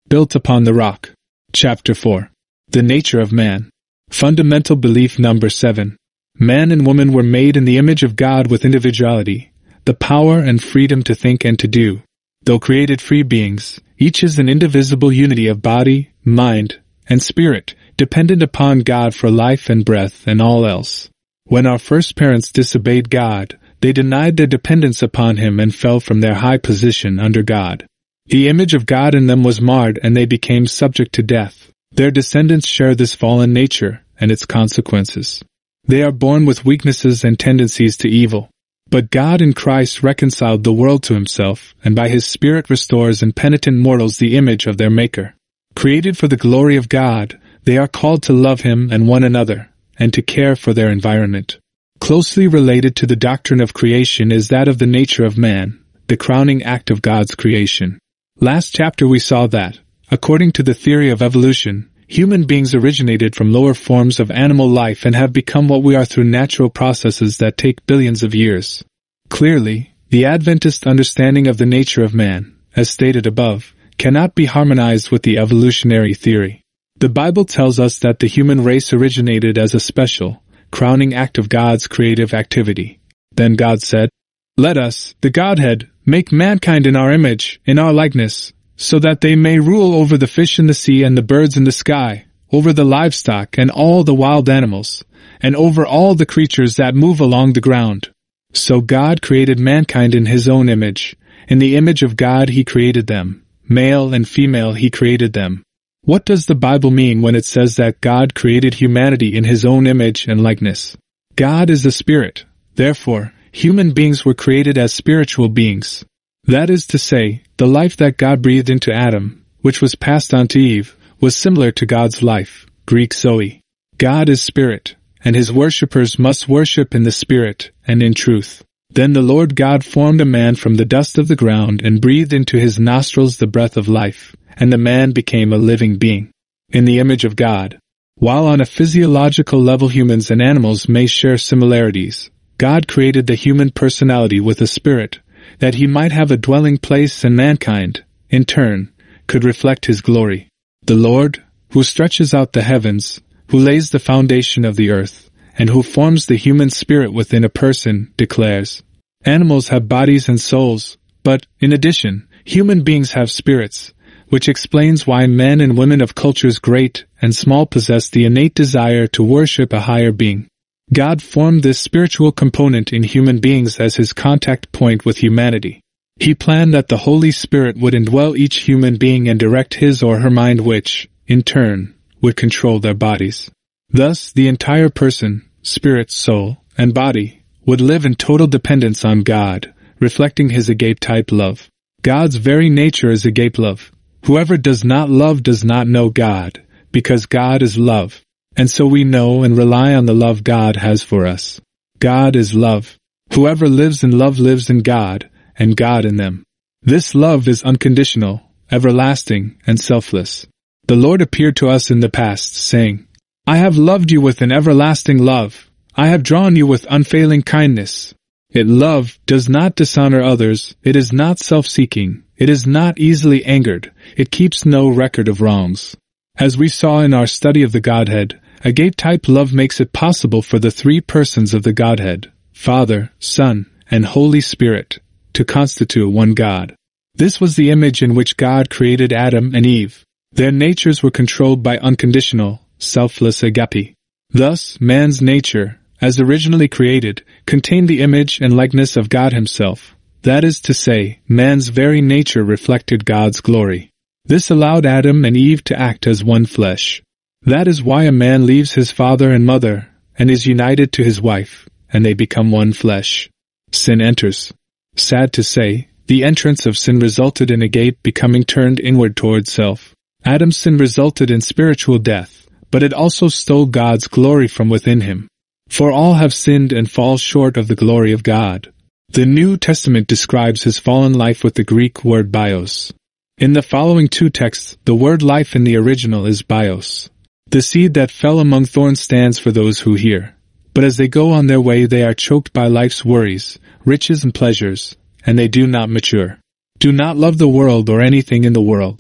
built upon the rock. Chapter 4. The nature of man. Fundamental belief number 7. Man and woman were made in the image of God with individuality, the power and freedom to think and to do. Though created free beings, each is an indivisible unity of body, mind, and spirit, dependent upon God for life and breath and all else. When our first parents disobeyed God, they denied their dependence upon Him and fell from their high position under God. The image of God in them was marred and they became subject to death. Their descendants share this fallen nature and its consequences. They are born with weaknesses and tendencies to evil. But God in Christ reconciled the world to Himself, and by His Spirit restores in penitent mortals the image of their Maker. Created for the glory of God, they are called to love Him and one another, and to care for their environment. Closely related to the doctrine of creation is that of the nature of man, the crowning act of God's creation. Last chapter we saw that, according to the theory of evolution, human beings originated from lower forms of animal life and have become what we are through natural processes that take billions of years. Clearly, the Adventist understanding of the nature of man, as stated above, cannot be harmonized with the evolutionary theory. The Bible tells us that the human race originated as a special, crowning act of God's creative activity. Then God said, "Let us, the Godhead, make mankind in our image, in our likeness, so that they may rule over the fish in the sea and the birds in the sky, over the livestock and all the wild animals, and over all the creatures that move along the ground." So God created mankind in His own image. In the image of God He created them. Male and female He created them. What does the Bible mean when it says that God created humanity in His own image and likeness? God is a spirit. Therefore, human beings were created as spiritual beings. That is to say, the life that God breathed into Adam, which was passed on to Eve, was similar to God's life, Greek Zoe. God is spirit, and His worshippers must worship in the spirit and in truth. Then the Lord God formed a man from the dust of the ground and breathed into his nostrils the breath of life, and the man became a living being. In the image of God. While on a physiological level humans and animals may share similarities, God created the human personality with a spirit, that He might have a dwelling place and mankind, in turn, could reflect His glory. The Lord, who stretches out the heavens, who lays the foundation of the earth, and who forms the human spirit within a person, declares, "Animals have bodies and souls, but, in addition, human beings have spirits," which explains why men and women of cultures great and small possess the innate desire to worship a higher being. God formed this spiritual component in human beings as His contact point with humanity. He planned that the Holy Spirit would indwell each human being and direct his or her mind which, in turn, would control their bodies. Thus, the entire person, spirit, soul, and body, would live in total dependence on God, reflecting His agape-type love. God's very nature is agape love. Whoever does not love does not know God, because God is love. And so we know and rely on the love God has for us. God is love. Whoever lives in love lives in God, and God in them. This love is unconditional, everlasting, and selfless. The Lord appeared to us in the past, saying, "I have loved you with an everlasting love. I have drawn you with unfailing kindness." Love does not dishonor others, it is not self-seeking, it is not easily angered, it keeps no record of wrongs. As we saw in our study of the Godhead, agape-type love makes it possible for the three persons of the Godhead, Father, Son, and Holy Spirit, to constitute one God. This was the image in which God created Adam and Eve. Their natures were controlled by unconditional, selfless agape. Thus, man's nature, as originally created, contained the image and likeness of God Himself. That is to say, man's very nature reflected God's glory. This allowed Adam and Eve to act as one flesh. That is why a man leaves his father and mother, and is united to his wife, and they become one flesh. Sin enters. Sad to say, the entrance of sin resulted in agape becoming turned inward toward self. Adam's sin resulted in spiritual death, but it also stole God's glory from within him. For all have sinned and fall short of the glory of God. The New Testament describes his fallen life with the Greek word bios. In the following two texts, the word life in the original is bios. The seed that fell among thorns stands for those who hear. But as they go on their way they are choked by life's worries, riches and pleasures, and they do not mature. Do not love the world or anything in the world.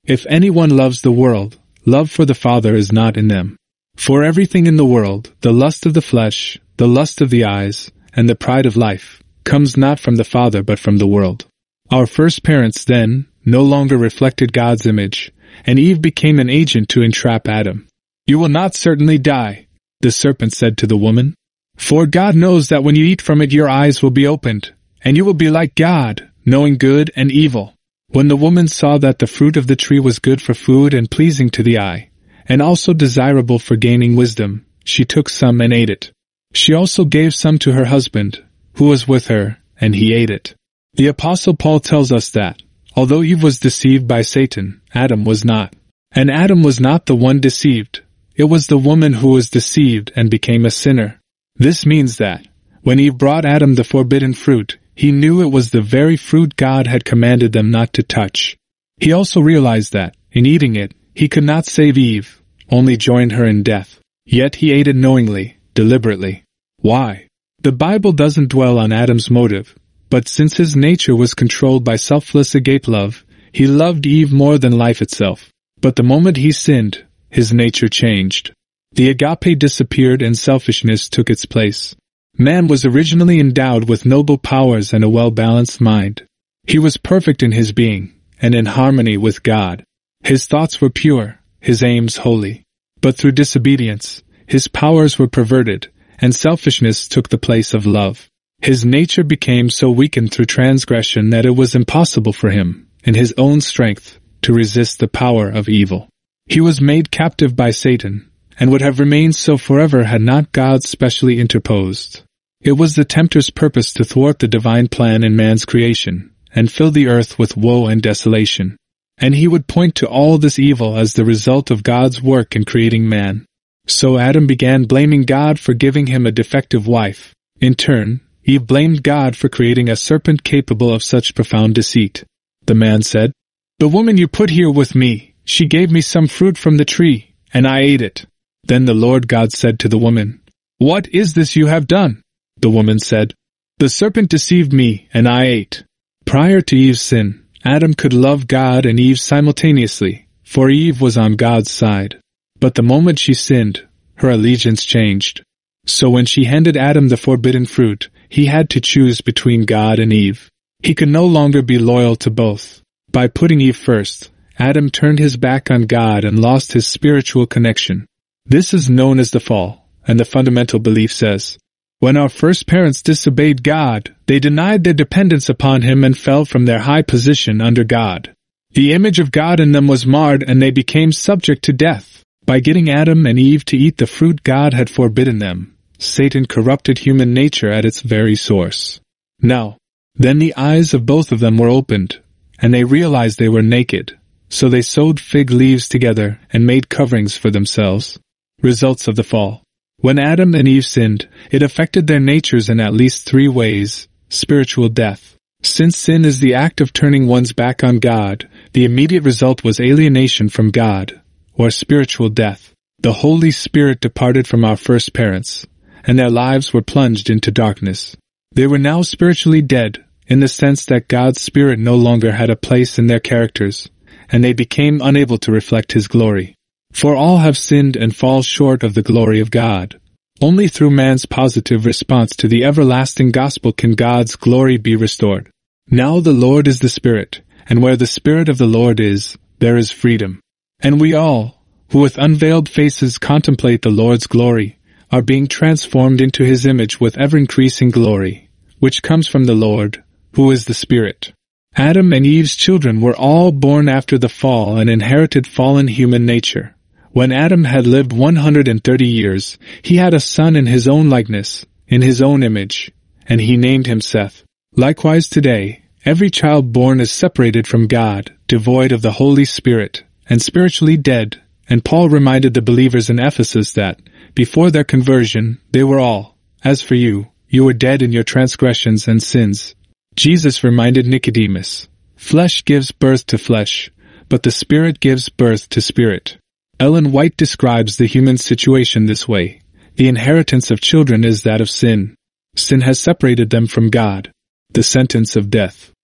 If anyone loves the world, love for the Father is not in them. For everything in the world, the lust of the flesh, the lust of the eyes, and the pride of life, comes not from the Father but from the world. Our first parents, then, no longer reflected God's image, and Eve became an agent to entrap Adam. "You will not certainly die," the serpent said to the woman. "For God knows that when you eat from it your eyes will be opened, and you will be like God, knowing good and evil." When the woman saw that the fruit of the tree was good for food and pleasing to the eye, and also desirable for gaining wisdom, she took some and ate it. She also gave some to her husband, who was with her, and he ate it. The Apostle Paul tells us that, although Eve was deceived by Satan, Adam was not. And Adam was not the one deceived. It was the woman who was deceived and became a sinner. This means that, when Eve brought Adam the forbidden fruit, he knew it was the very fruit God had commanded them not to touch. He also realized that, in eating it, he could not save Eve, only join her in death. Yet he ate it knowingly, deliberately. Why? The Bible doesn't dwell on Adam's motive, but since his nature was controlled by selfless agape love, he loved Eve more than life itself. But the moment he sinned, his nature changed. The agape disappeared and selfishness took its place. Man was originally endowed with noble powers and a well-balanced mind. He was perfect in his being, and in harmony with God. His thoughts were pure, his aims holy. But through disobedience, his powers were perverted, and selfishness took the place of love. His nature became so weakened through transgression that it was impossible for him, in his own strength, to resist the power of evil. He was made captive by Satan, and would have remained so forever had not God specially interposed. It was the tempter's purpose to thwart the divine plan in man's creation, and fill the earth with woe and desolation. And he would point to all this evil as the result of God's work in creating man. So Adam began blaming God for giving him a defective wife. In turn, Eve blamed God for creating a serpent capable of such profound deceit. The man said, "The woman you put here with me, she gave me some fruit from the tree, and I ate it." Then the Lord God said to the woman, "What is this you have done?" The woman said, "The serpent deceived me, and I ate." Prior to Eve's sin, Adam could love God and Eve simultaneously, for Eve was on God's side. But the moment she sinned, her allegiance changed. So when she handed Adam the forbidden fruit, he had to choose between God and Eve. He could no longer be loyal to both. By putting Eve first, Adam turned his back on God and lost his spiritual connection. This is known as the fall, and the fundamental belief says, when our first parents disobeyed God, they denied their dependence upon Him and fell from their high position under God. The image of God in them was marred and they became subject to death. By getting Adam and Eve to eat the fruit God had forbidden them, Satan corrupted human nature at its very source. Now, then the eyes of both of them were opened, and they realized they were naked, so they sewed fig leaves together and made coverings for themselves. Results of the fall. When Adam and Eve sinned, it affected their natures in at least 3 ways. Spiritual death. Since sin is the act of turning one's back on God, the immediate result was alienation from God, or spiritual death. The Holy Spirit departed from our first parents, and their lives were plunged into darkness. They were now spiritually dead, in the sense that God's Spirit no longer had a place in their characters, and they became unable to reflect His glory. For all have sinned and fall short of the glory of God. Only through man's positive response to the everlasting gospel can God's glory be restored. Now the Lord is the Spirit, and where the Spirit of the Lord is, there is freedom. And we all, who with unveiled faces contemplate the Lord's glory, are being transformed into His image with ever-increasing glory, which comes from the Lord, who is the Spirit. Adam and Eve's children were all born after the fall and inherited fallen human nature. When Adam had lived 130 years, he had a son in his own likeness, in his own image, and he named him Seth. Likewise today, every child born is separated from God, devoid of the Holy Spirit, and spiritually dead, and Paul reminded the believers in Ephesus that, before their conversion, they were all, as for you, you were dead in your transgressions and sins. Jesus reminded Nicodemus, flesh gives birth to flesh, but the Spirit gives birth to spirit. Ellen White describes the human situation this way. The inheritance of children is that of sin. Sin has separated them from God. The sentence of death.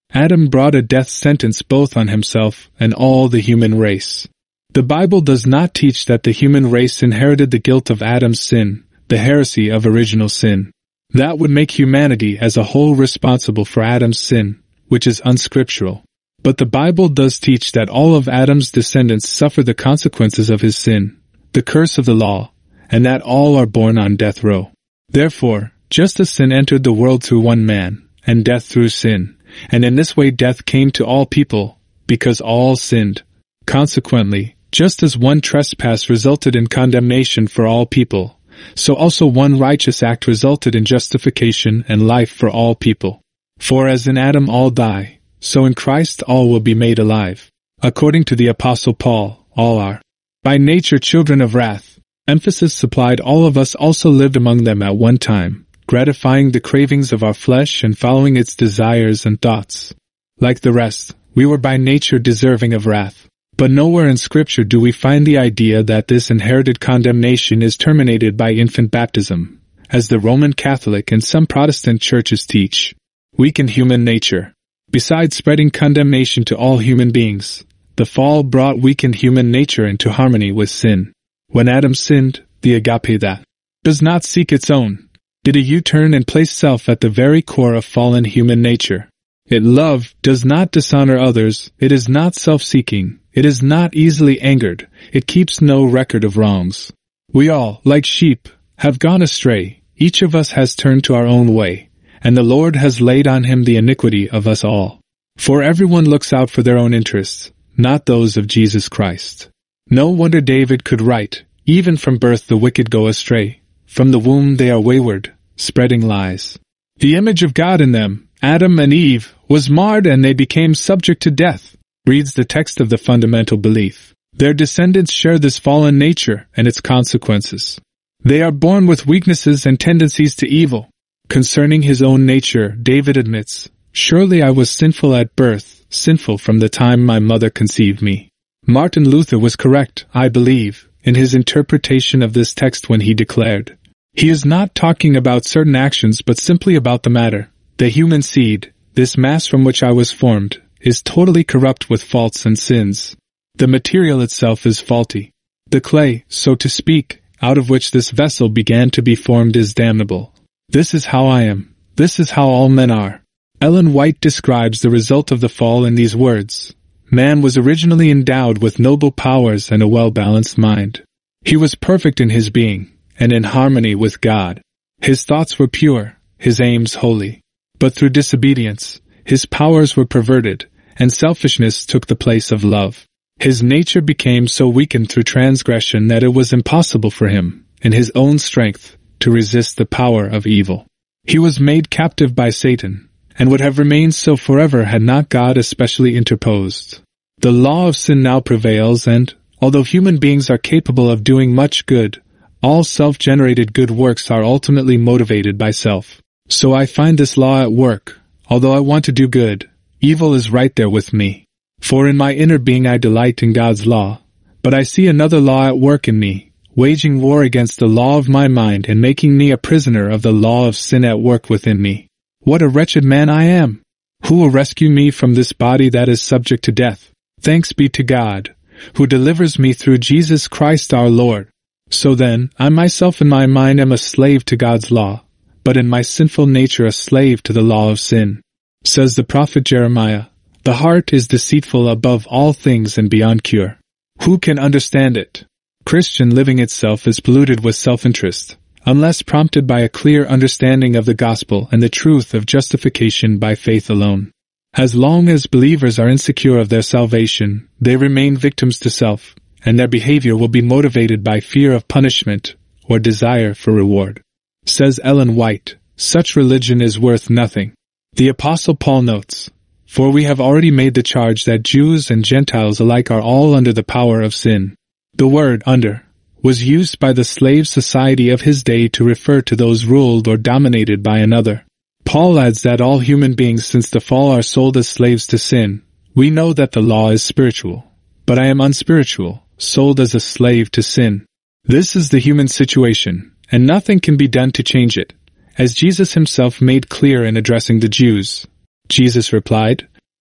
Adam brought a death sentence both on himself and all the human race. The Bible does not teach that the human race inherited the guilt of Adam's sin, the heresy of original sin. That would make humanity as a whole responsible for Adam's sin, which is unscriptural. But the Bible does teach that all of Adam's descendants suffer the consequences of his sin, the curse of the law, and that all are born on death row. Therefore, just as sin entered the world through one man, and death through sin, and in this way death came to all people, because all sinned. Consequently, just as one trespass resulted in condemnation for all people, so also one righteous act resulted in justification and life for all people. For as in Adam all die, so in Christ all will be made alive. According to the Apostle Paul, all are by nature children of wrath. Emphasis supplied all of us also lived among them at one time, gratifying the cravings of our flesh and following its desires and thoughts. Like the rest, we were by nature deserving of wrath. But nowhere in Scripture do we find the idea that this inherited condemnation is terminated by infant baptism, as the Roman Catholic and some Protestant churches teach. Weakened human nature. Besides spreading condemnation to all human beings, the fall brought weakened human nature into harmony with sin. When Adam sinned, the agape that does not seek its own, did a U-turn and place self at the very core of fallen human nature. It does not dishonor others, it is not self-seeking, it is not easily angered, it keeps no record of wrongs. We all, like sheep, have gone astray, each of us has turned to our own way, and the Lord has laid on him the iniquity of us all. For everyone looks out for their own interests, not those of Jesus Christ. No wonder David could write, even from birth the wicked go astray, from the womb they are wayward, spreading lies. The image of God in them, Adam and Eve, was marred and they became subject to death, reads the text of the fundamental belief. Their descendants share this fallen nature and its consequences. They are born with weaknesses and tendencies to evil. Concerning his own nature, David admits, "Surely I was sinful at birth, sinful from the time my mother conceived me." Martin Luther was correct, I believe, in his interpretation of this text when he declared, "He is not talking about certain actions but simply about the matter. The human seed, this mass from which I was formed, is totally corrupt with faults and sins. The material itself is faulty. The clay, so to speak, out of which this vessel began to be formed is damnable. This is how I am. This is how all men are." Ellen White describes the result of the fall in these words. Man was originally endowed with noble powers and a well-balanced mind. He was perfect in his being, and in harmony with God. His thoughts were pure, his aims holy. But through disobedience, his powers were perverted, and selfishness took the place of love. His nature became so weakened through transgression that it was impossible for him, in his own strength, to resist the power of evil. He was made captive by Satan, and would have remained so forever had not God especially interposed. The law of sin now prevails and, although human beings are capable of doing much good, all self-generated good works are ultimately motivated by self. So I find this law at work. Although I want to do good, evil is right there with me. For in my inner being I delight in God's law, but I see another law at work in me, waging war against the law of my mind and making me a prisoner of the law of sin at work within me. What a wretched man I am! Who will rescue me from this body that is subject to death? Thanks be to God, who delivers me through Jesus Christ our Lord. So then, I myself in my mind am a slave to God's law, but in my sinful nature a slave to the law of sin. Says the prophet Jeremiah, "The heart is deceitful above all things and beyond cure. Who can understand it?" Christian living itself is polluted with self-interest, unless prompted by a clear understanding of the gospel and the truth of justification by faith alone. As long as believers are insecure of their salvation, they remain victims to self, and their behavior will be motivated by fear of punishment or desire for reward. Says Ellen White, such religion is worth nothing. The Apostle Paul notes, "For we have already made the charge that Jews and Gentiles alike are all under the power of sin." The word "under" was used by the slave society of his day to refer to those ruled or dominated by another. Paul adds that all human beings since the fall are sold as slaves to sin. We know that the law is spiritual, but I am unspiritual, sold as a slave to sin. This is the human situation, and nothing can be done to change it, as Jesus himself made clear in addressing the Jews. Jesus replied,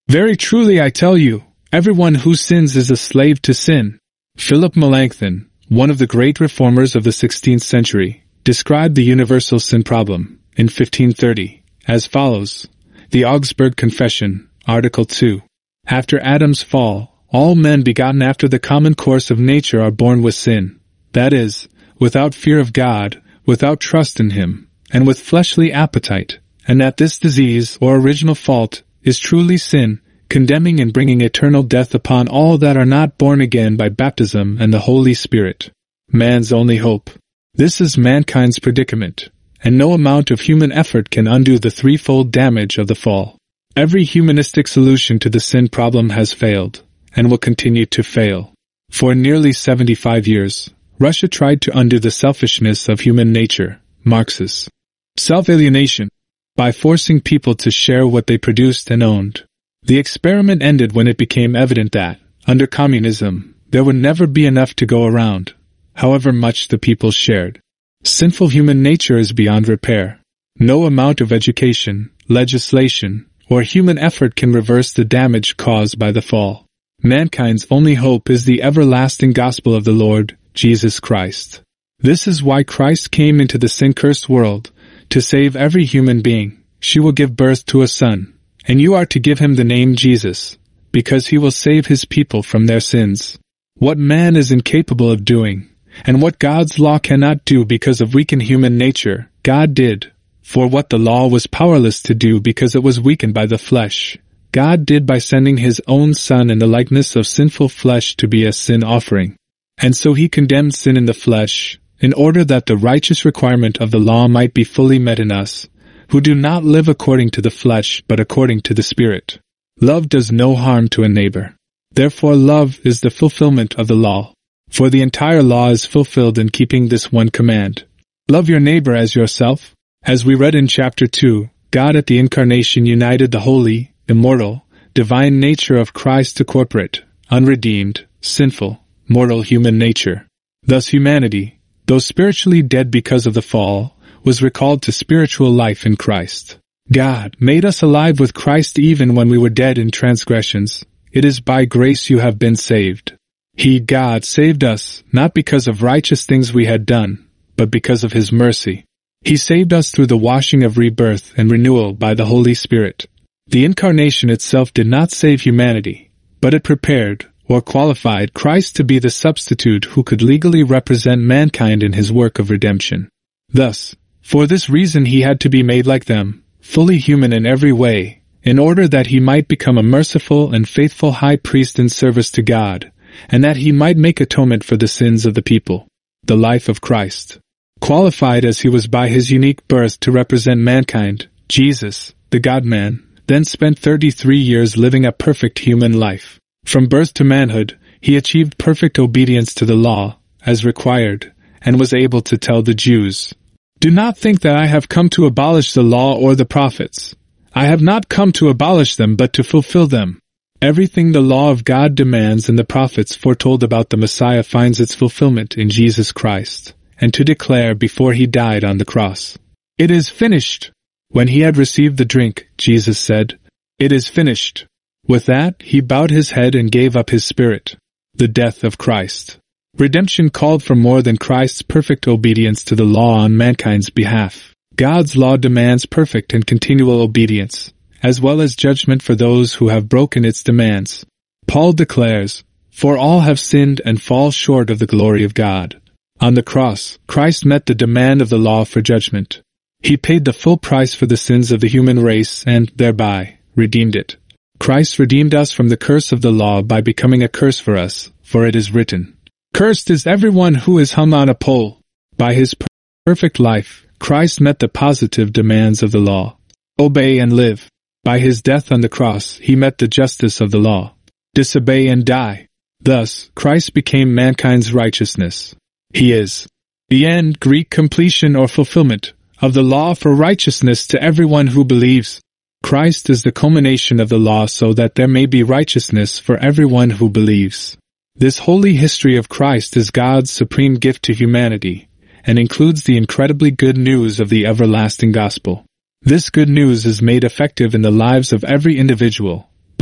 Very truly I tell you, everyone who sins is a slave to sin. Philip Melanchthon, one of the great reformers of the 16th century, described the universal sin problem, in 1530, as follows. The Augsburg Confession, Article 2. After Adam's fall, all men begotten after the common course of nature are born with sin, that is, without fear of God, without trust in Him, and with fleshly appetite, and that this disease, or original fault, is truly sin, condemning and bringing eternal death upon all that are not born again by baptism and the Holy Spirit. Man's only hope. This is mankind's predicament, and no amount of human effort can undo the threefold damage of the fall. Every humanistic solution to the sin problem has failed, and will continue to fail. For nearly 75 years, Russia tried to undo the selfishness of human nature, Marx's self-alienation, by forcing people to share what they produced and owned. The experiment ended when it became evident that, under communism, there would never be enough to go around, however much the people shared. Sinful human nature is beyond repair. No amount of education, legislation, or human effort can reverse the damage caused by the fall. Mankind's only hope is the everlasting gospel of the Lord, Jesus Christ. This is why Christ came into the sin-cursed world, to save every human being. She will give birth to a son, and you are to give him the name Jesus, because he will save his people from their sins. What man is incapable of doing, and what God's law cannot do because of weakened human nature, God did. For what the law was powerless to do because it was weakened by the flesh, God did by sending His own Son in the likeness of sinful flesh to be a sin offering. And so He condemned sin in the flesh, in order that the righteous requirement of the law might be fully met in us, who do not live according to the flesh but according to the Spirit. Love does no harm to a neighbor. Therefore love is the fulfillment of the law. For the entire law is fulfilled in keeping this one command. Love your neighbor as yourself. As we read in chapter 2, God at the Incarnation united the holy, immortal, divine nature of Christ to corporate, unredeemed, sinful, mortal human nature. Thus humanity, though spiritually dead because of the fall, was recalled to spiritual life in Christ. God made us alive with Christ even when we were dead in transgressions. It is by grace you have been saved. He, God, saved us, not because of righteous things we had done, but because of His mercy. He saved us through the washing of rebirth and renewal by the Holy Spirit. The Incarnation itself did not save humanity, but it prepared, or qualified, Christ to be the substitute who could legally represent mankind in His work of redemption. Thus, for this reason He had to be made like them, fully human in every way, in order that He might become a merciful and faithful high priest in service to God, and that He might make atonement for the sins of the people. The life of Christ. Qualified as He was by His unique birth to represent mankind, Jesus, the God-man, then spent 33 years living a perfect human life. From birth to manhood, He achieved perfect obedience to the law, as required, and was able to tell the Jews, "Do not think that I have come to abolish the law or the prophets. I have not come to abolish them but to fulfill them." Everything the law of God demands and the prophets foretold about the Messiah finds its fulfillment in Jesus Christ, and to declare before He died on the cross, "It is finished." When He had received the drink, Jesus said, "It is finished." With that, He bowed His head and gave up His spirit. The death of Christ. Redemption called for more than Christ's perfect obedience to the law on mankind's behalf. God's law demands perfect and continual obedience, as well as judgment for those who have broken its demands. Paul declares, "For all have sinned and fall short of the glory of God." On the cross, Christ met the demand of the law for judgment. He paid the full price for the sins of the human race and, thereby, redeemed it. Christ redeemed us from the curse of the law by becoming a curse for us, for it is written, "Cursed is everyone who is hung on a pole." By His perfect life, Christ met the positive demands of the law. Obey and live. By His death on the cross, He met the justice of the law. Disobey and die. Thus, Christ became mankind's righteousness. He is the end, Greek completion or fulfillment, of the law for righteousness to everyone who believes. Christ is the culmination of the law so that there may be righteousness for everyone who believes. This holy history of Christ is God's supreme gift to humanity, and includes the incredibly good news of the everlasting gospel. This good news is made effective in the lives of every individual,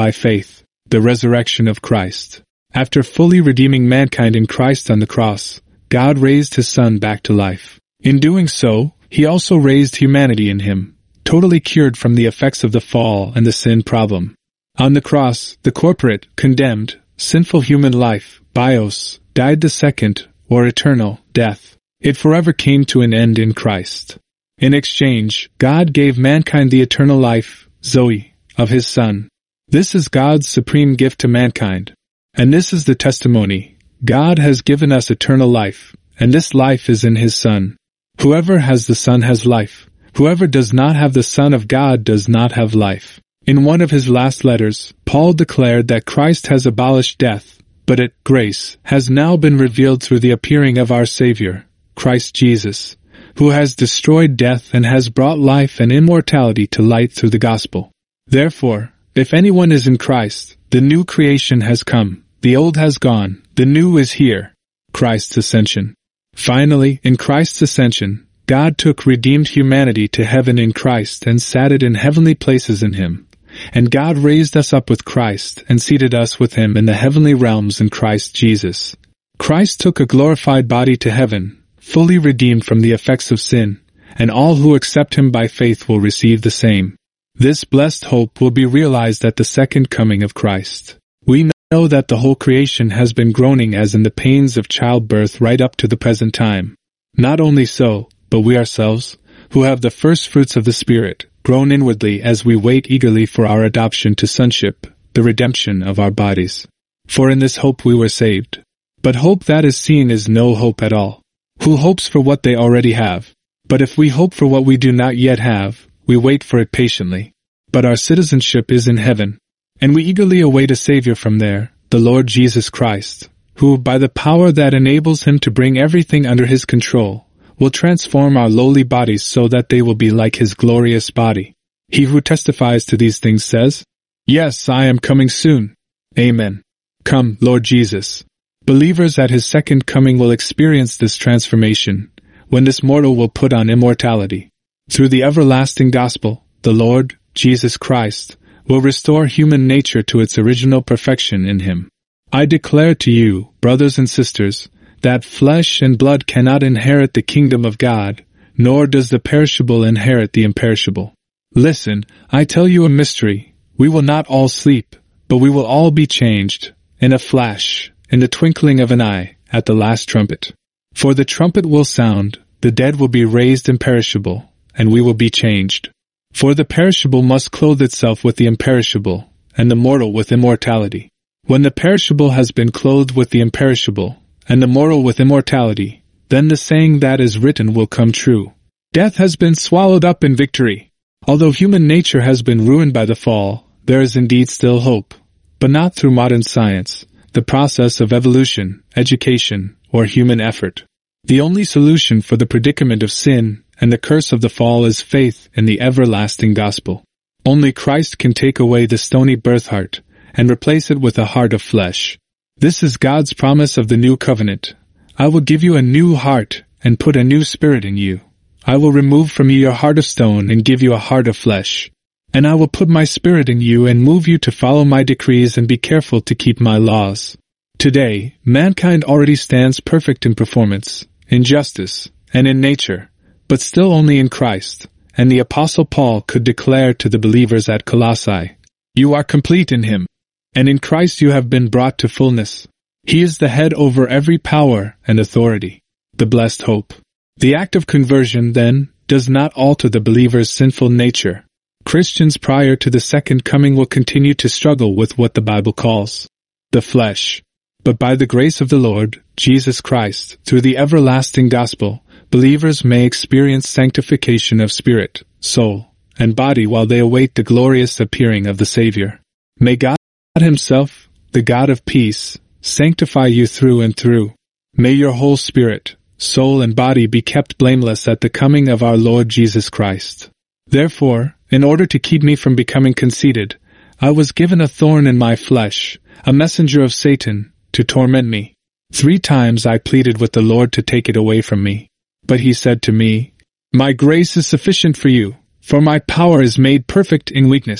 by faith, the resurrection of Christ. After fully redeeming mankind in Christ on the cross, God raised His Son back to life. In doing so, He also raised humanity in Him, totally cured from the effects of the fall and the sin problem. On the cross, the corporate, condemned, sinful human life, bios, died the second, or eternal, death. It forever came to an end in Christ. In exchange, God gave mankind the eternal life, Zoe, of His Son. This is God's supreme gift to mankind. And this is the testimony. God has given us eternal life, and this life is in His Son. Whoever has the Son has life. Whoever does not have the Son of God does not have life. In one of his last letters, Paul declared that Christ has abolished death, but grace has now been revealed through the appearing of our Savior, Christ Jesus, who has destroyed death and has brought life and immortality to light through the gospel. Therefore, if anyone is in Christ, the new creation has come, the old has gone, the new is here. Christ's ascension. Finally, in Christ's ascension, God took redeemed humanity to heaven in Christ and sat it in heavenly places in Him. And God raised us up with Christ and seated us with Him in the heavenly realms in Christ Jesus. Christ took a glorified body to heaven, fully redeemed from the effects of sin, and all who accept Him by faith will receive the same. This blessed hope will be realized at the second coming of Christ. We know that the whole creation has been groaning as in the pains of childbirth right up to the present time. Not only so, but we ourselves, who have the first fruits of the Spirit, groan inwardly as we wait eagerly for our adoption to sonship, the redemption of our bodies. For in this hope we were saved. But hope that is seen is no hope at all. Who hopes for what they already have? But if we hope for what we do not yet have, we wait for it patiently. But our citizenship is in heaven, and we eagerly await a Savior from there, the Lord Jesus Christ, who, by the power that enables Him to bring everything under His control, will transform our lowly bodies so that they will be like His glorious body. He who testifies to these things says, "Yes, I am coming soon." Amen. Come, Lord Jesus. Believers at His second coming will experience this transformation, when this mortal will put on immortality. Through the everlasting gospel, the Lord, Jesus Christ, will restore human nature to its original perfection in Him. I declare to you, brothers and sisters, that flesh and blood cannot inherit the kingdom of God, nor does the perishable inherit the imperishable. Listen, I tell you a mystery. We will not all sleep, but we will all be changed, in a flash, in the twinkling of an eye, at the last trumpet. For the trumpet will sound, the dead will be raised imperishable, and we will be changed. For the perishable must clothe itself with the imperishable, and the mortal with immortality. When the perishable has been clothed with the imperishable, and the mortal with immortality, then the saying that is written will come true. Death has been swallowed up in victory. Although human nature has been ruined by the fall, there is indeed still hope, but not through modern science, the process of evolution, education, or human effort. The only solution for the predicament of sin and the curse of the fall is faith in the everlasting gospel. Only Christ can take away the stony birth heart and replace it with a heart of flesh. This is God's promise of the new covenant. I will give you a new heart and put a new spirit in you. I will remove from you your heart of stone and give you a heart of flesh. And I will put my spirit in you and move you to follow my decrees and be careful to keep my laws. Today, mankind already stands perfect in performance, in justice, and in nature, but still only in Christ, and the Apostle Paul could declare to the believers at Colossae, "You are complete in Him, and in Christ you have been brought to fullness." He is the head over every power and authority. The blessed hope. The act of conversion, then, does not alter the believer's sinful nature. Christians prior to the second coming will continue to struggle with what the Bible calls the flesh. But by the grace of the Lord, Jesus Christ, through the everlasting gospel, believers may experience sanctification of spirit, soul, and body while they await the glorious appearing of the Savior. May God Himself, the God of peace, sanctify you through and through. May your whole spirit, soul, and body be kept blameless at the coming of our Lord Jesus Christ. Therefore, in order to keep me from becoming conceited, I was given a thorn in my flesh, a messenger of Satan, to torment me. 3 times I pleaded with the Lord to take it away from me. But He said to me, "My grace is sufficient for you, for my power is made perfect in weakness."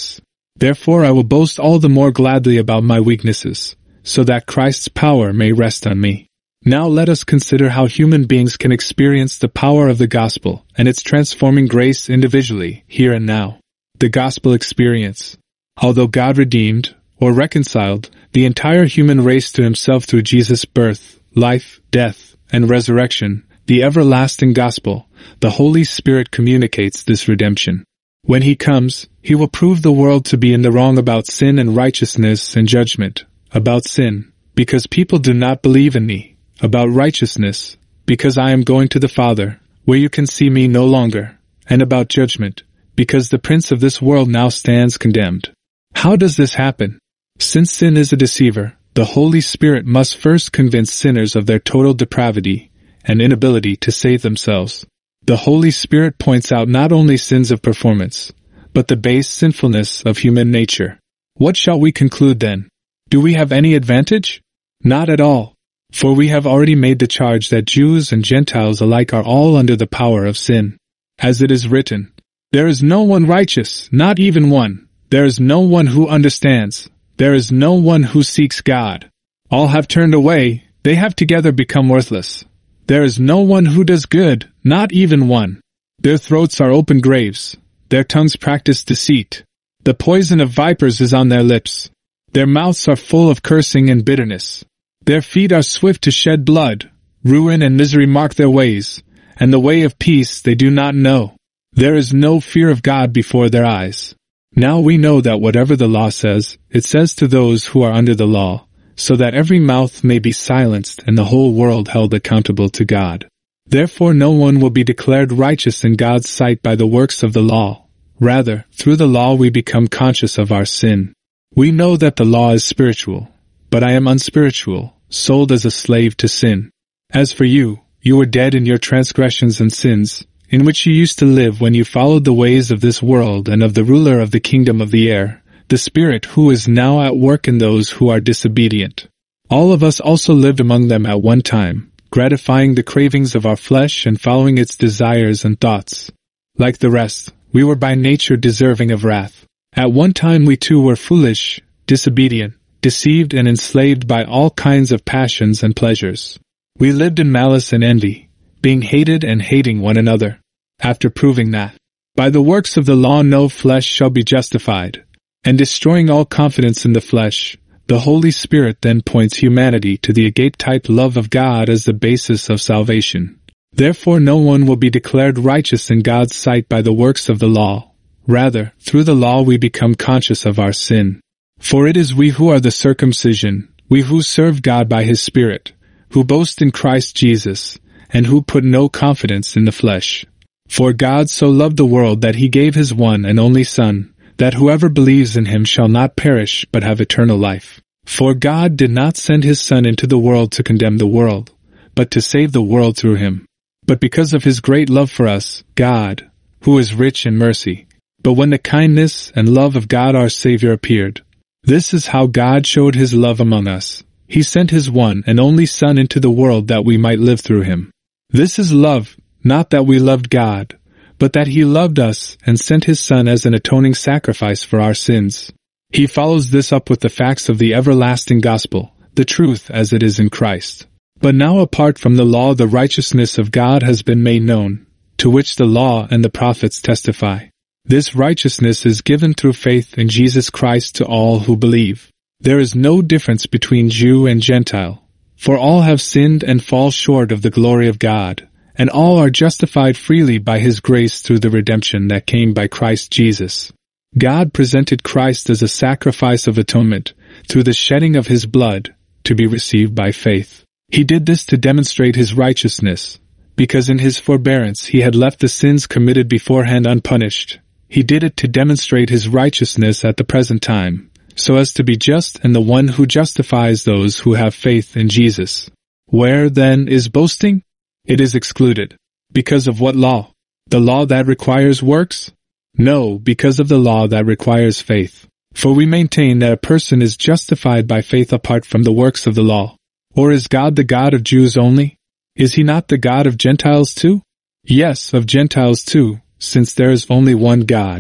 Therefore I will boast all the more gladly about my weaknesses, so that Christ's power may rest on me. Now let us consider how human beings can experience the power of the gospel and its transforming grace individually, here and now. The gospel experience. Although God redeemed, or reconciled, the entire human race to himself through Jesus' birth, life, death, and resurrection, the everlasting gospel, the Holy Spirit communicates this redemption. When he comes, he will prove the world to be in the wrong about sin and righteousness and judgment. About sin, because people do not believe in me. About righteousness, because I am going to the Father, where you can see me no longer. And about judgment, because the prince of this world now stands condemned. How does this happen? Since sin is a deceiver, the Holy Spirit must first convince sinners of their total depravity and inability to save themselves. The Holy Spirit points out not only sins of performance, but the base sinfulness of human nature. What shall we conclude then? Do we have any advantage? Not at all. For we have already made the charge that Jews and Gentiles alike are all under the power of sin. As it is written, "There is no one righteous, not even one. There is no one who understands. There is no one who seeks God. All have turned away, they have together become worthless. There is no one who does good, not even one. Their throats are open graves. Their tongues practice deceit. The poison of vipers is on their lips. Their mouths are full of cursing and bitterness. Their feet are swift to shed blood. Ruin and misery mark their ways, and the way of peace they do not know. There is no fear of God before their eyes." Now we know that whatever the law says, it says to those who are under the law, so that every mouth may be silenced and the whole world held accountable to God. Therefore no one will be declared righteous in God's sight by the works of the law. Rather, through the law we become conscious of our sin. We know that the law is spiritual, but I am unspiritual, sold as a slave to sin. As for you, you were dead in your transgressions and sins, in which you used to live when you followed the ways of this world and of the ruler of the kingdom of the air, the Spirit who is now at work in those who are disobedient. All of us also lived among them at one time, gratifying the cravings of our flesh and following its desires and thoughts. Like the rest, we were by nature deserving of wrath. At one time we too were foolish, disobedient, deceived and enslaved by all kinds of passions and pleasures. We lived in malice and envy, being hated and hating one another. After proving that, by the works of the law no flesh shall be justified, and destroying all confidence in the flesh, the Holy Spirit then points humanity to the agape-type love of God as the basis of salvation. Therefore no one will be declared righteous in God's sight by the works of the law. Rather, through the law we become conscious of our sin. For it is we who are the circumcision, we who serve God by His Spirit, who boast in Christ Jesus, and who put no confidence in the flesh. For God so loved the world that He gave His one and only Son, that whoever believes in Him shall not perish but have eternal life. For God did not send His Son into the world to condemn the world, but to save the world through Him. But because of His great love for us, God, who is rich in mercy, but when the kindness and love of God our Savior appeared, this is how God showed His love among us. He sent His one and only Son into the world that we might live through Him. This is love, not that we loved God, but that He loved us and sent His Son as an atoning sacrifice for our sins. He follows this up with the facts of the everlasting gospel, the truth as it is in Christ. But now apart from the law the righteousness of God has been made known, to which the law and the prophets testify. This righteousness is given through faith in Jesus Christ to all who believe. There is no difference between Jew and Gentile, for all have sinned and fall short of the glory of God, and all are justified freely by His grace through the redemption that came by Christ Jesus. God presented Christ as a sacrifice of atonement, through the shedding of His blood, to be received by faith. He did this to demonstrate His righteousness, because in His forbearance He had left the sins committed beforehand unpunished. He did it to demonstrate His righteousness at the present time, so as to be just and the one who justifies those who have faith in Jesus. Where, then, is boasting? It is excluded. Because of what law? The law that requires works? No, because of the law that requires faith. For we maintain that a person is justified by faith apart from the works of the law. Or is God the God of Jews only? Is He not the God of Gentiles too? Yes, of Gentiles too, since there is only one God,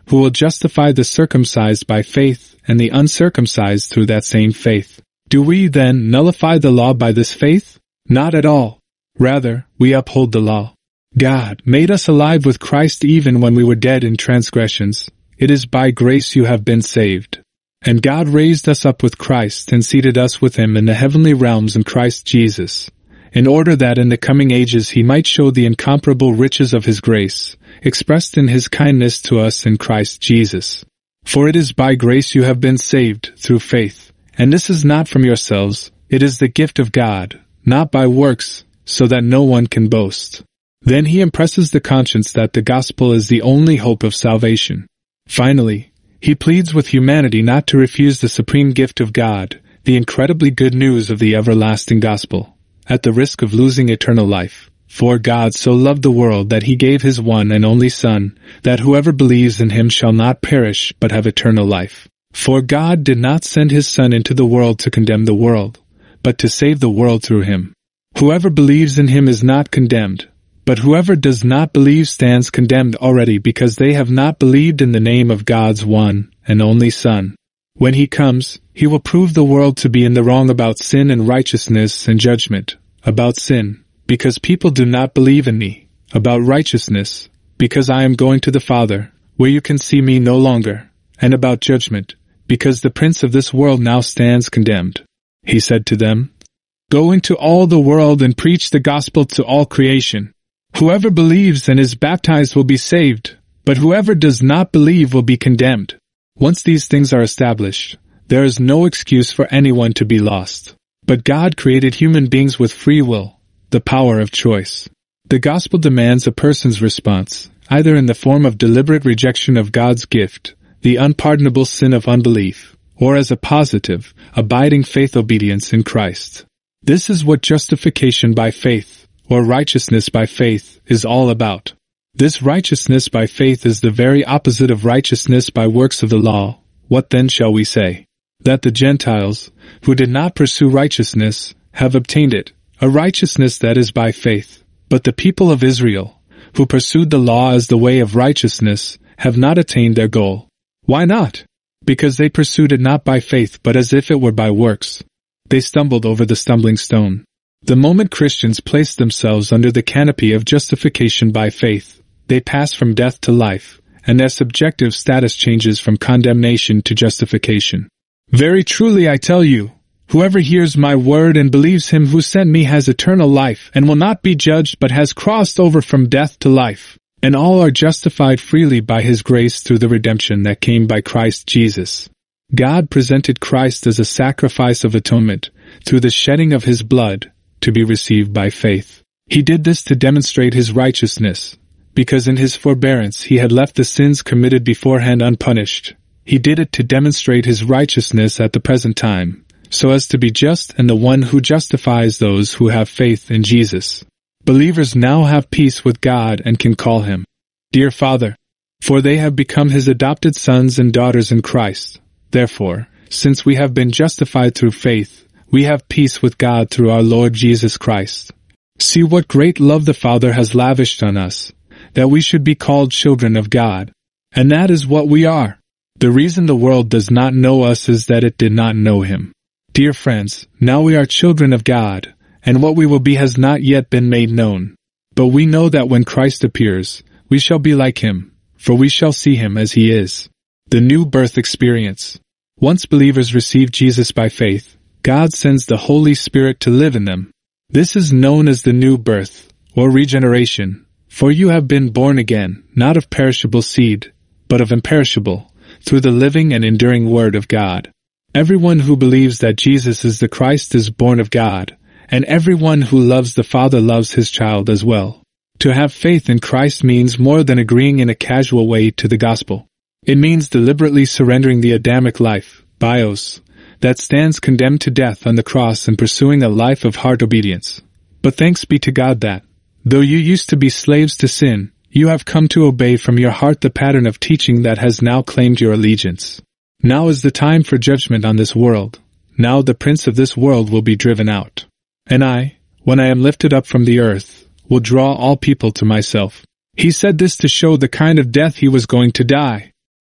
who will justify the circumcised by faith and the uncircumcised through that same faith. Do we, then, nullify the law by this faith? Not at all. Rather, we uphold the law. God made us alive with Christ even when we were dead in transgressions. It is by grace you have been saved. And God raised us up with Christ and seated us with him in the heavenly realms in Christ Jesus, in order that in the coming ages he might show the incomparable riches of his grace, expressed in his kindness to us in Christ Jesus. For it is by grace you have been saved, through faith. And this is not from yourselves, it is the gift of God, not by works, so that no one can boast. Then he impresses the conscience that the gospel is the only hope of salvation. Finally, he pleads with humanity not to refuse the supreme gift of God, the incredibly good news of the everlasting gospel, at the risk of losing eternal life. For God so loved the world that he gave his one and only Son, that whoever believes in him shall not perish but have eternal life. For God did not send his Son into the world to condemn the world, but to save the world through him. Whoever believes in him is not condemned, but whoever does not believe stands condemned already because they have not believed in the name of God's one and only Son. When he comes, he will prove the world to be in the wrong about sin and righteousness and judgment. About sin, because people do not believe in me. About righteousness, because I am going to the Father, where you can see me no longer. And about judgment, because the prince of this world now stands condemned. He said to them, "Go into all the world and preach the gospel to all creation. Whoever believes and is baptized will be saved, but whoever does not believe will be condemned." Once these things are established, there is no excuse for anyone to be lost. But God created human beings with free will, the power of choice. The gospel demands a person's response, either in the form of deliberate rejection of God's gift, the unpardonable sin of unbelief, or as a positive, abiding faith obedience in Christ. This is what justification by faith, or righteousness by faith, is all about. This righteousness by faith is the very opposite of righteousness by works of the law. What then shall we say? That the Gentiles, who did not pursue righteousness, have obtained it, a righteousness that is by faith. But the people of Israel, who pursued the law as the way of righteousness, have not attained their goal. Why not? Because they pursued it not by faith but as if it were by works. They stumbled over the stumbling stone. The moment Christians place themselves under the canopy of justification by faith, they pass from death to life, and their subjective status changes from condemnation to justification. Very truly I tell you, whoever hears my word and believes him who sent me has eternal life and will not be judged but has crossed over from death to life. And all are justified freely by his grace through the redemption that came by Christ Jesus. God presented Christ as a sacrifice of atonement, through the shedding of his blood, to be received by faith. He did this to demonstrate his righteousness, because in his forbearance he had left the sins committed beforehand unpunished. He did it to demonstrate his righteousness at the present time, so as to be just and the one who justifies those who have faith in Jesus. Believers now have peace with God and can call him Dear Father, for they have become his adopted sons and daughters in Christ. Therefore, since we have been justified through faith, we have peace with God through our Lord Jesus Christ. See what great love the Father has lavished on us, that we should be called children of God. And that is what we are. The reason the world does not know us is that it did not know him. Dear friends, now we are children of God, and what we will be has not yet been made known. But we know that when Christ appears, we shall be like him, for we shall see him as he is. The new birth experience. Once believers receive Jesus by faith, God sends the Holy Spirit to live in them. This is known as the new birth, or regeneration, for you have been born again, not of perishable seed, but of imperishable, through the living and enduring Word of God. Everyone who believes that Jesus is the Christ is born of God, and everyone who loves the Father loves his child as well. To have faith in Christ means more than agreeing in a casual way to the gospel. It means deliberately surrendering the Adamic life, bios, that stands condemned to death on the cross and pursuing a life of heart obedience. But thanks be to God that, though you used to be slaves to sin, you have come to obey from your heart the pattern of teaching that has now claimed your allegiance. Now is the time for judgment on this world. Now the prince of this world will be driven out. And I, when I am lifted up from the earth, will draw all people to myself. He said this to show the kind of death he was going to die.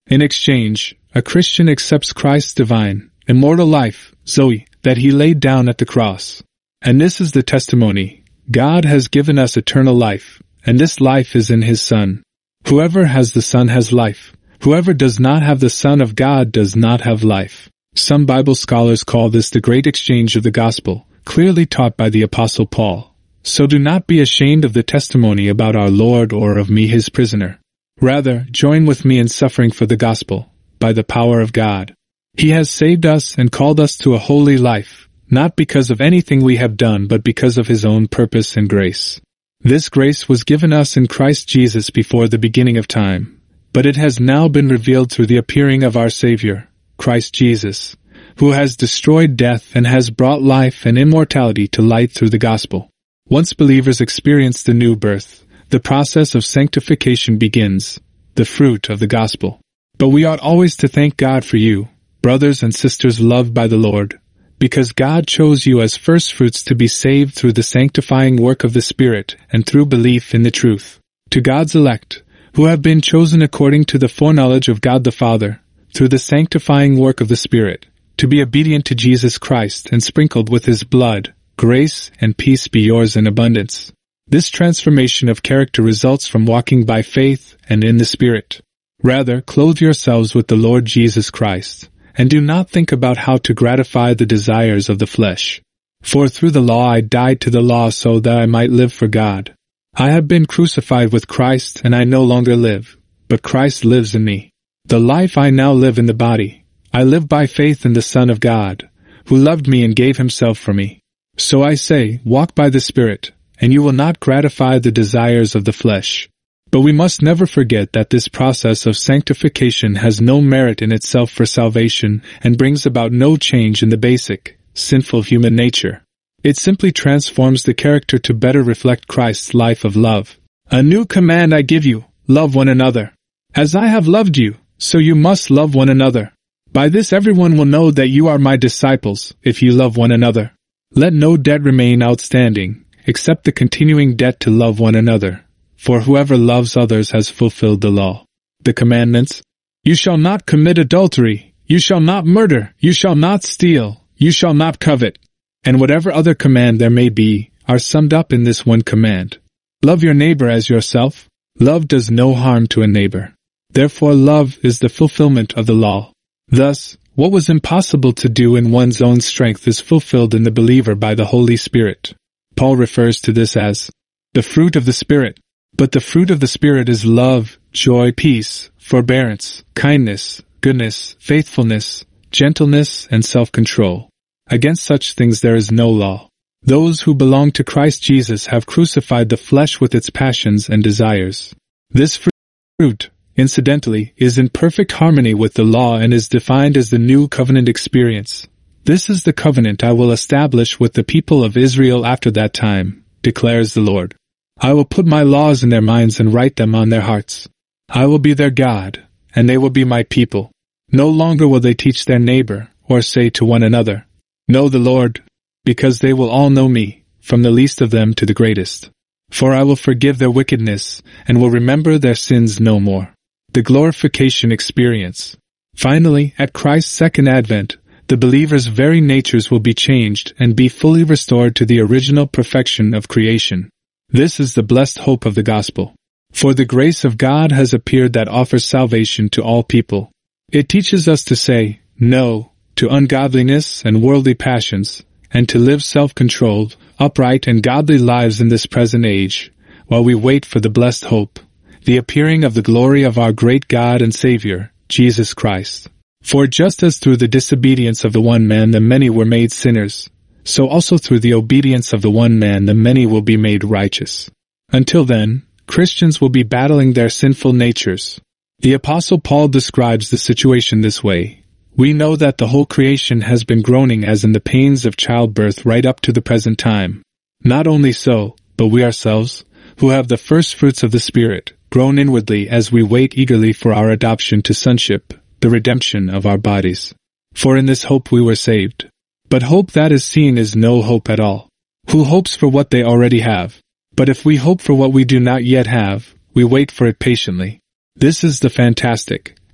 In exchange, a Christian accepts Christ's divine, immortal life, Zoe, that he laid down at the cross. And this is the testimony: God has given us eternal life, and this life is in His Son. Whoever has the Son has life. Whoever does not have the Son of God does not have life. Some Bible scholars call this the great exchange of the gospel, clearly taught by the Apostle Paul. So do not be ashamed of the testimony about our Lord or of me His prisoner. Rather, join with me in suffering for the gospel, by the power of God. He has saved us and called us to a holy life, not because of anything we have done but because of His own purpose and grace. This grace was given us in Christ Jesus before the beginning of time, but it has now been revealed through the appearing of our Savior, Christ Jesus, who has destroyed death and has brought life and immortality to light through the gospel. Once believers experience the new birth, the process of sanctification begins, the fruit of the gospel. But we ought always to thank God for you, brothers and sisters loved by the Lord, because God chose you as firstfruits to be saved through the sanctifying work of the Spirit and through belief in the truth. To God's elect, who have been chosen according to the foreknowledge of God the Father, through the sanctifying work of the Spirit, to be obedient to Jesus Christ and sprinkled with His blood, grace and peace be yours in abundance. This transformation of character results from walking by faith and in the Spirit. Rather, clothe yourselves with the Lord Jesus Christ, and do not think about how to gratify the desires of the flesh. For through the law I died to the law so that I might live for God. I have been crucified with Christ, and I no longer live, but Christ lives in me. The life I now live in the body, I live by faith in the Son of God, who loved me and gave Himself for me. So I say, walk by the Spirit, and you will not gratify the desires of the flesh. But we must never forget that this process of sanctification has no merit in itself for salvation and brings about no change in the basic, sinful human nature. It simply transforms the character to better reflect Christ's life of love. A new command I give you, love one another. As I have loved you, so you must love one another. By this everyone will know that you are my disciples, if you love one another. Let no debt remain outstanding, except the continuing debt to love one another. For whoever loves others has fulfilled the law. The commandments: you shall not commit adultery, you shall not murder, you shall not steal, you shall not covet, and whatever other command there may be, are summed up in this one command. Love your neighbor as yourself. Love does no harm to a neighbor. Therefore love is the fulfillment of the law. Thus, what was impossible to do in one's own strength is fulfilled in the believer by the Holy Spirit. Paul refers to this as the fruit of the Spirit. But the fruit of the Spirit is love, joy, peace, forbearance, kindness, goodness, faithfulness, gentleness, and self-control. Against such things there is no law. Those who belong to Christ Jesus have crucified the flesh with its passions and desires. This fruit, incidentally, is in perfect harmony with the law and is defined as the new covenant experience. This is the covenant I will establish with the people of Israel after that time, declares the Lord. I will put my laws in their minds and write them on their hearts. I will be their God, and they will be my people. No longer will they teach their neighbor, or say to one another, know the Lord, because they will all know me, from the least of them to the greatest. For I will forgive their wickedness, and will remember their sins no more. The glorification experience. Finally, at Christ's second advent, the believer's very natures will be changed and be fully restored to the original perfection of creation. This is the blessed hope of the gospel. For the grace of God has appeared that offers salvation to all people. It teaches us to say no to ungodliness and worldly passions, and to live self-controlled, upright and godly lives in this present age, while we wait for the blessed hope, the appearing of the glory of our great God and Savior, Jesus Christ. For just as through the disobedience of the one man the many were made sinners, so also through the obedience of the one man the many will be made righteous. Until then, Christians will be battling their sinful natures. The Apostle Paul describes the situation this way. We know that the whole creation has been groaning as in the pains of childbirth right up to the present time. Not only so, but we ourselves, who have the first fruits of the Spirit, groan inwardly as we wait eagerly for our adoption to sonship, the redemption of our bodies. For in this hope we were saved. But hope that is seen is no hope at all. Who hopes for what they already have? But if we hope for what we do not yet have, we wait for it patiently. This is the fantastic,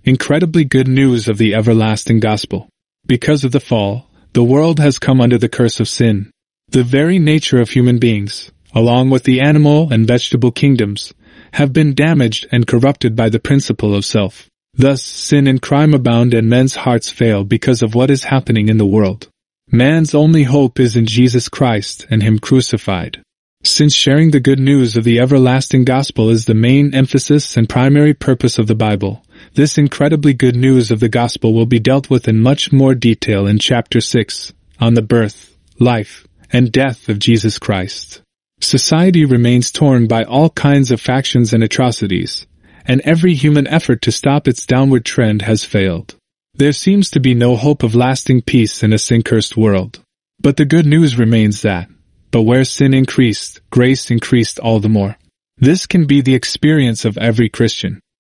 Incredibly good news of the everlasting gospel. Because of the fall, the world has come under the curse of sin. The very nature of human beings, along with the animal and vegetable kingdoms, have been damaged and corrupted by the principle of self. Thus, sin and crime abound and men's hearts fail because of what is happening in the world. Man's only hope is in Jesus Christ and Him crucified. Since sharing the good news of the everlasting gospel is the main emphasis and primary purpose of the Bible, this incredibly good news of the gospel will be dealt with in much more detail in chapter 6, on the birth, life, and death of Jesus Christ. Society remains torn by all kinds of factions and atrocities, and every human effort to stop its downward trend has failed. There seems to be no hope of lasting peace in a sin-cursed world. But the good news remains that, but where sin increased, grace increased all the more. This can be the experience of every Christian.